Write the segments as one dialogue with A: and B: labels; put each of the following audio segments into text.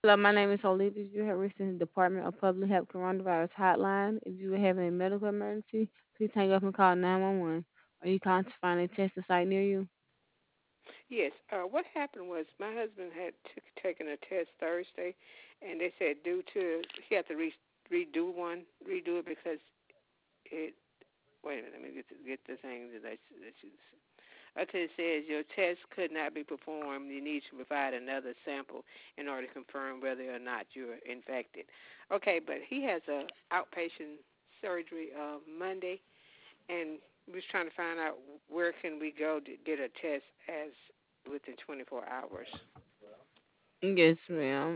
A: Hello, my name is Olivia. You have reached the Department of Public Health Coronavirus Hotline. If you are having a medical emergency, please hang up and call 911. Are you calling to find a testing site near you?
B: Yes. What happened was my husband had taken a test Thursday, and they said due to he had to redo it because it. Wait a minute, let me get the thing that you. Until it says your test could not be performed, you need to provide another sample in order to confirm whether or not you're infected. Okay, but he has a outpatient surgery Monday, and we was trying to find out where can we go to get a test as within 24 hours.
A: Yes, ma'am.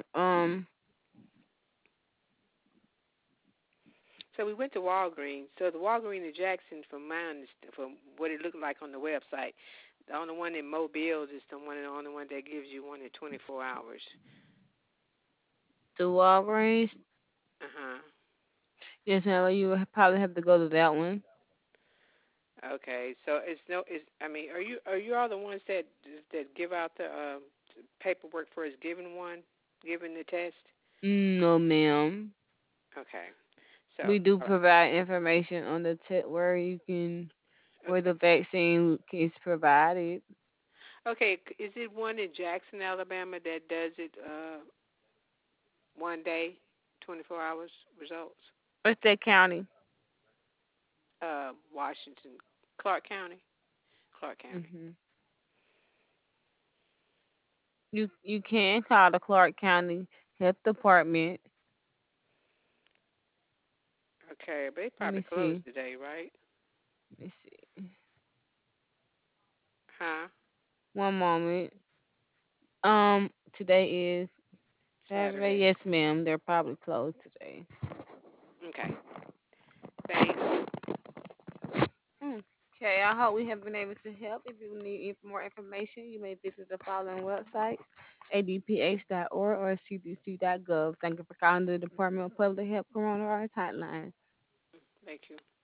B: So we went to Walgreens. So the Walgreens in Jackson, from what it looked like on the website, the only one in Mobile is the only one that gives you one in 24 hours.
A: The Walgreens.
B: Uh huh.
A: Yes, ma'am. You will probably have to go to that one.
B: Okay. So it's no. It's. I mean, are you all the ones that give out the paperwork for us giving the test?
A: No, ma'am.
B: Okay. So
A: We do
B: all
A: provide information on the where you can,
B: right.
A: where
B: Okay.
A: the vaccine is provided.
B: Okay. Is it one in Jackson, Alabama that does it one day, 24 hours results?
A: What's that county?
B: Washington, Clark County. Clark County.
A: hmm You can call the Clark County Health Department.
B: Okay, but they
A: Let
B: probably
A: me
B: closed
A: see.
B: today, right?
A: Let me see.
B: Huh?
A: One moment. Today is Saturday.
B: Saturday.
A: Yes, ma'am. They're probably closed today.
B: Okay. Thanks.
A: Okay, I hope we have been able to help. If you need more information, you may visit the following websites: adph.org or cdc.gov. Thank you for calling the Department of Public Health Coronavirus Hotline.
B: Thank you.